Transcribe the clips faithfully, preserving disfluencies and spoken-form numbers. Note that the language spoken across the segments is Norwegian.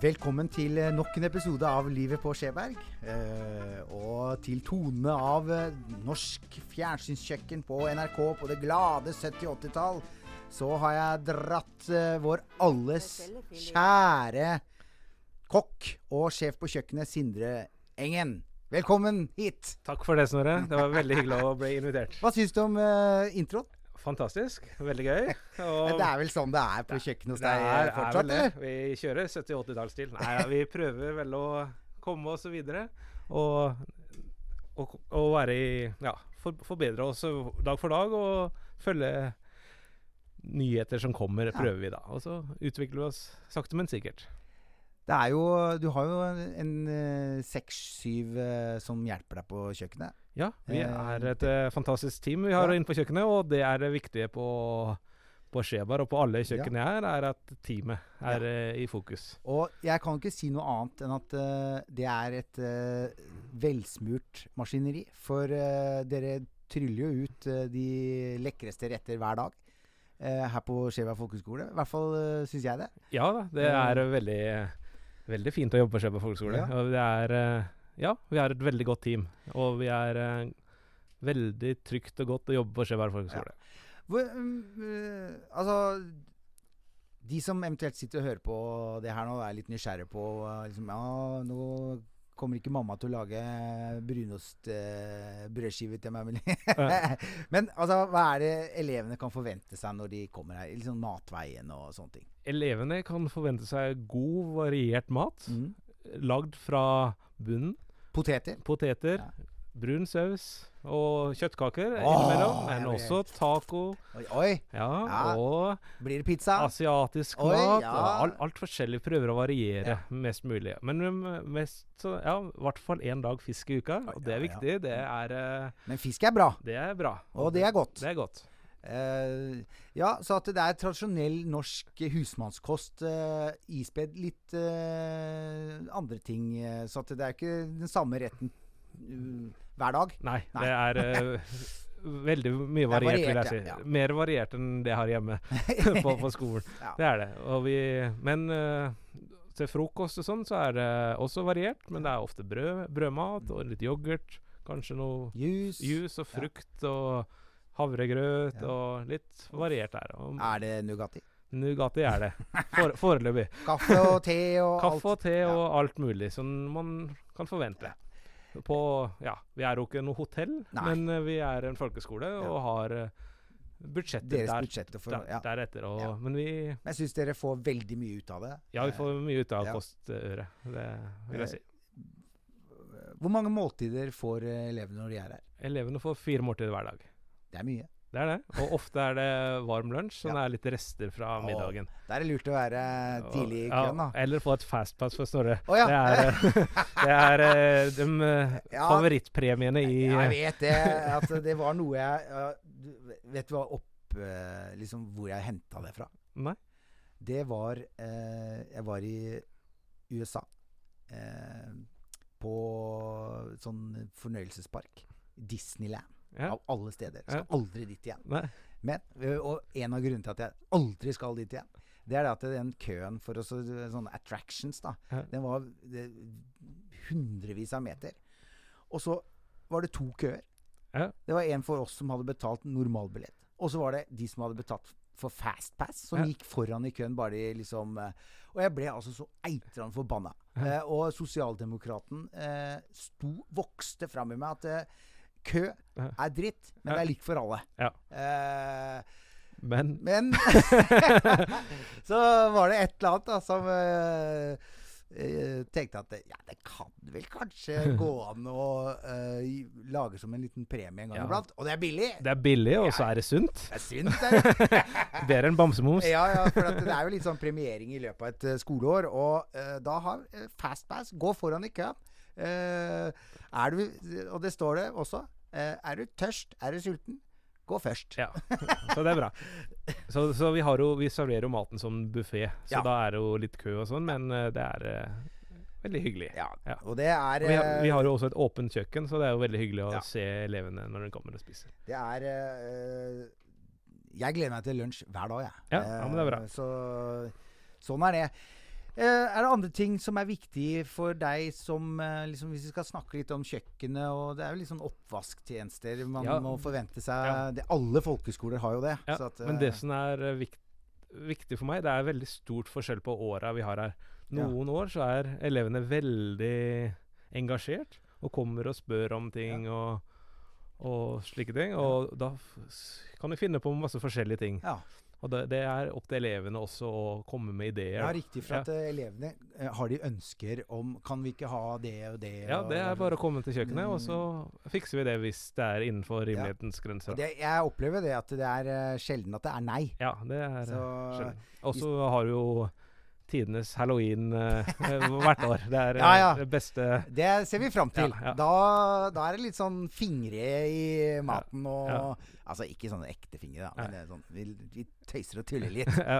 Velkommen til nok en episode av Livet på Skjeberg, eh, og til tone av eh, norsk fjernsynskjøkken på N R K på det glade sytti-åttitall, så har jeg dratt eh, vår alles kjære kokk og sjef på kjøkkenet, Sindre Engen. Velkommen hit! Takk for det, Snorre. Det var veldig hyggelig å bli invitert. Hva synes du om eh, introen? Fantastisk. Veldig gøy. Og det er vel sånn det er på kjøkkenet hos deg er, fortsatt, er eller? Vi kjører sytti-åttitallsstil. Nei, ja, vi prøver vel å komme oss videre og, og, og være i, ja, for, forbedre oss dag for dag og følge nyheter som kommer, prøver vi da. Og så utvikler vi oss sakte, men sikkert. Det er jo, du har jo en seks syv uh, som hjelper deg på kjøkkenet. Ja, vi er et uh, fantastisk team vi har ja. inne på kjøkkenet, og det er det viktige på, på Skjeberg og på alle kjøkken ja. her, er at teamet er ja. uh, i fokus. Og jeg kan ikke si noe annet enn at uh, det er et uh, velsmurt maskineri, for uh, dere tryller jo ut uh, de lekreste retter hver dag uh, her på Skjeberg Folkeskole. I hvert fall uh, synes jeg det. Ja da, det er uh, veldig... Veldig fint å jobbe på Skjeberg Folkeskole. Ja. Og det er, ja, vi er et veldig godt team. Og vi er uh, veldig trygt og godt å jobbe på Skjeberg Folkeskole. Ja. Hvor, um, uh, altså, de som eventuelt sitter og hører på det her nå, er litt nysgjerrige på, uh, liksom, ja, nå kommer ikke mamma til å lage brunost uh, brødskive til meg. Ja. Men altså, hva er det elevene kan forvente seg når de kommer her? Liksom matveien og sånne ting. Elevene kan forvente seg god, variert mat, mm. lagd fra bunnen. Poteter. Poteter, ja. Brun saus og kjøttkaker oh, innimellom, men også taco. Oi, oi. Ja, ja. Og blir det pizza? Asiatisk oi, mat. Ja. Alt, alt forskjellig, prøver å variere ja. mest mulig. Men mest, så, ja, i hvert fall en dag fisk i uka, og det er viktig. Det er, men fisk er bra. Det er bra. Og, og det er godt. Det er godt. Uh, ja, så at det er tradisjonell norsk husmannskost, uh, ispedd litt uh, andre ting, uh, så at det er ikke den samme retten uh, hver dag. Nei, Nei. det er uh, veldig mye variert, variert vil jeg si. Ja, ja. Mer variert enn det jeg har hjemme på, på skolen. Ja. Det er det. Og vi, men uh, til frokost og sånn, så er det også variert, men det er ofte brød, brødmat og litt yoghurt, kanskje noe jus, jus og frukt ja. og havregrøt ja. og litt variert der. Og er det Nugatti? Nugatti er det. For, foreløpig. Kaffe og te og Kaffe alt. Kaffe og te ja. og alt mulig som man kan forvente. Ja. På, ja, vi er jo ikke noe hotell, Nei. men uh, vi er en folkeskole ja. og har uh, budsjettet Deres der, budsjettet for, der, ja. deretter. Og, ja. Men vi... Jeg synes dere får veldig mye ut av det. Ja, vi får mye ut av ja. kostøre. Det vil jeg si. Hvor mange måltider får elevene når de er her? Elevene får fire måltider hver dag. Det er mye. Det er det. Og ofte er det varm lunsj, så ja. det er litt rester fra Åh, middagen. Da er det lurt å være tidlig i køen, da. Ja, eller få et fastpass for Snorre. Oh, ja. Det er, det er de ja. favorittpremiene i... Jeg vet det, at det var noe jeg... Vet du hva opp, liksom, hvor jeg hentet det fra? Nei. Det var... Eh, jeg var i U S A. Eh, på sånn fornøyelsespark. Disneyland. Ja. Av alle steder. Skal ja. aldri dit igjen. Nei. Men, og en av grunnene til at jeg aldri skal dit igjen, det er det at den køen for også, sånne attractions da, ja. den var det, hundrevis av meter. Og så var det to køer. Ja. Det var en for oss som hadde betalt normalbillett. Og så var det de som hadde betalt for fastpass, som ja. gikk foran i køen bare de liksom... Og jeg ble altså så eitrende forbanna. Ja. Eh, og sosialdemokraten eh, sto, vokste frem i meg at... Eh, kø er dritt, men ja. det er likt for alle. Ja. Eh, men Men så var det et eller annet da, som eh, tenkte at ja, det kan vel kanskje gå an å eh, lage som en liten premie en gang ja. iblant. Og det er billig. Det er billig, og så er det sunt. Det er sunt, det er Bedre enn bamsemums. Ja, ja, for at det er jo litt sånn premiering i løpet av et uh, skoleår, og uh, da har uh, Fastpass, gå foran i køen. Uh, er du, og det står det også, uh, er du tørst, er du sulten, gå først. Ja, så det er bra. Så, så vi, har jo, vi serverer jo maten som buffet, så ja. da er det jo litt kø og sånn, men uh, det er uh, veldig hyggelig. Ja, ja. Og det er... Og vi, har, vi har jo også et åpent kjøkken, så det er jo veldig hyggelig å ja. se elevene når de kommer og spiser. Det er... Uh, jeg gleder meg til lunsj hver dag, jeg. Ja, ja, men det er bra. Uh, så, sånn er det. Eh, er det andre ting som er viktig for deg som eh, liksom, hvis vi skal snakke litt om kjøkkenet, og det er jo litt sånn oppvasktjenester man Ja. må forvente seg. Ja. Det, alle folkeskoler har jo det. Ja, så at, men eh, det som er eh, vikt, viktig for meg, det er veldig stort forskjell på åra vi har her. Ja. Noen år så er elevene veldig engasjert og kommer og spør om ting og, og slike ting. Og da f- s- kan vi finne på masse forskjellige ting. ja. Og det, det er opp til elevene også å komme med ideer. ja, riktig. For Ja. at eh, elevene eh, har de ønsker om kan vi ikke ha det og det. Ja, og, det er bare å komme til kjøkkenet, Mm. og så fikser vi det hvis det er innenfor rimelighetens og grenser. det, Jeg opplever det at det er eh, sjelden at det er nei. Ja, det er Så sjelden. Og så har vi jo tidenes halloween eh, eh, hvert år. Det er eh, Ja, ja. det beste. det ser vi fram til. Ja, ja. Da, da er det litt sånn fingre i maten og ja. Altså ikke sånne ekte fingre, da, Nei. men det er sånn, vi, vi tøyser og tuller litt. ja.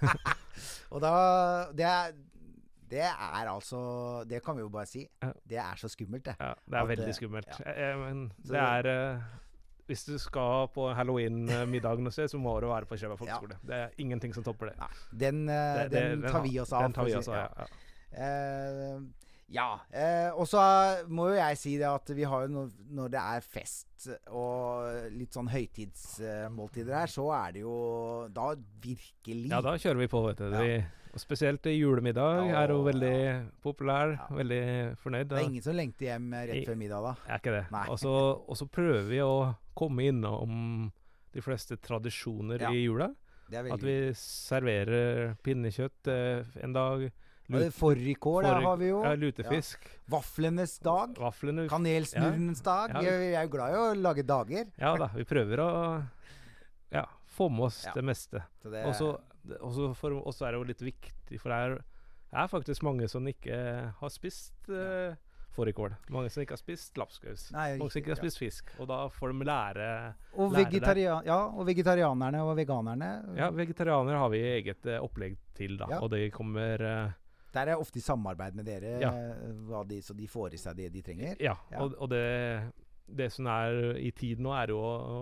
Og da det er, det er altså Det kan vi jo bare si. Ja. Det er så skummelt, det. Ja, det er At veldig det- skummelt. ja. Eh, eh, men Så det er eh, Hvis du skal på halloween-middag noe sted, så må du være på Kjøberg folkeskole. Det er ingenting som topper det. Nei, den, eh, Det- det- den tar vi oss av. Den tar for å vi si- oss av, ja. ja. Eh, ja. Eh, og så må jo jeg si det at vi har jo no, når det er fest og litt sånn høytidsmåltider her, så er det jo da virkelig Ja, da kjører vi på, vet du. Ja. Vi, og spesielt i julemiddag Ja, er jo veldig ja. populær. Ja. Veldig fornøyd. Det er ingen som lengter hjem eh, rett I- før middag, da. Er ikke det. Nei. Og så og så prøver vi å komme innom de fleste tradisjoner Ja. i jula. Det er At veldig vi serverer pinnekjøtt eh, en dag. Og det Fårikål der Fårikål, har vi jo. Ja, lutefisk. Vaflenes dag. Vaflene. Kanelsnurrenes dag. Ja. Vi er vi er jo glad i å lage dager. Ja da, vi prøver å ja, få med oss Ja. det meste. Så det, Og så og så for oss er det jo litt viktig, for det er, det er faktisk mange som ikke har spist uh, fårikål. Mange som ikke har spist lapskaus. Nei, Mange som ikke har ja. spist fisk. Og da får de lære og, lære vegetaria ja, og vegetarianerne og veganerne. Ja, vegetarianere har vi eget eh, opplegg til, da. Ja. Og det kommer eh, Der er ofte i samarbeid med dere, Ja. eh, hva de, så de får i seg det de trenger. Ja. Ja. Og, og det, det som er i tid nå, er jo å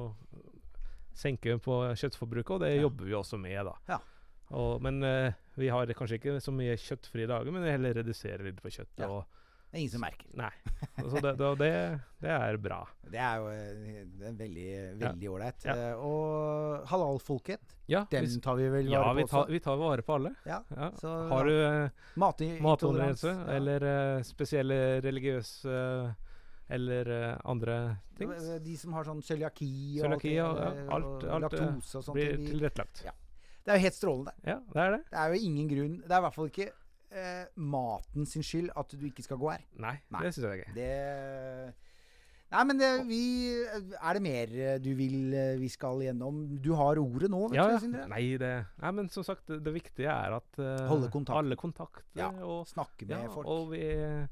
senke på kjøttforbruket, og det Ja. jobber vi også med, da. Ja. Og, men eh, vi har kanskje ikke så mye kjøttfrie dager, men vi heller reduserer litt på kjøtt. Ja. Og, Det er ingen som merker. nei. Så det, det, det, det er bra. Det er jo eh, det er veldig veldig ålreit. Ja. Eh, og halalfolket, Ja, den vi, tar vi vel ja vare vi, på tar, også. vi tar vare på alle. Ja, Ja. så Har du eh, matintoleranse matintoleranse ja. eller eh, spesielle religiøse eller eh, andre ting, De som har sånn cøliaki og Cøliaki, ja, ja. eh, Alt- og alt, eh, laktose og sånt. blir de- tilrettelagt. Ja. Det er jo helt strålende. Ja, det er det. Det er jo ingen grunn Det er i hvert fall ikke eh, maten sin skyld at du ikke skal gå her. Nei, Nei. det syns jeg ikke. Det Nei, men det, vi Er det mer eh, du vil eh, vi skal gjennom? Du har ordet nå, vet Ja, du, ja. Sindre. Nei, det, nei, men som sagt, det, det viktige er at eh, Holde kontakt. alle kontakter Ja, og, Snakke med ja, folk. og vi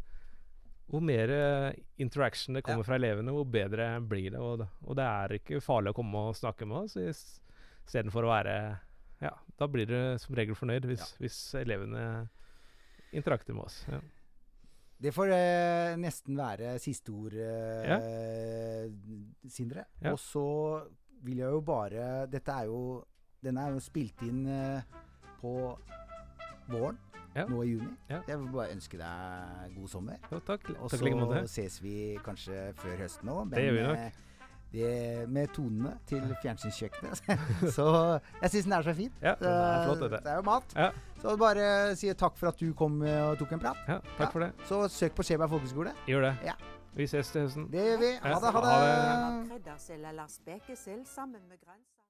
hvor mer eh, interaction det kommer Ja. fra elevene, hvor bedre blir det. Og, det- og det er ikke farlig å komme og snakke med oss is- istedenfor å være Ja, da blir du som regel fornøyd hvis, Ja. hvis elevene interakter med oss. Ja. Det får eh, nesten være siste ord, eh, Sindre. Ja. Og så vil jeg jo bare Dette er jo Den er jo spilt inn eh, på våren. Ja. Nå i juni. Ja. Jeg vil bare ønske deg god sommer. Jo, takk. Og Takk i like måte. så ses vi kanskje før høsten òg. Det gjør vi nok. eh, det med tonene til fjernsynskjøkkenet. Så jeg syns den er så fin. Ja, den er flott, det, dette. det er jo mat. Ja. Så bare si takk for at du kom eh, og tok en prat. Ja, takk Ja. for det. Så søk på Skjeberg folkeskole. Gjør det. Ja. Vi ses til høsten. Det gjør vi. Ha Ja. det. Ha Ha det. det. Kryddersild eller spekesild sammen med grønnsaker.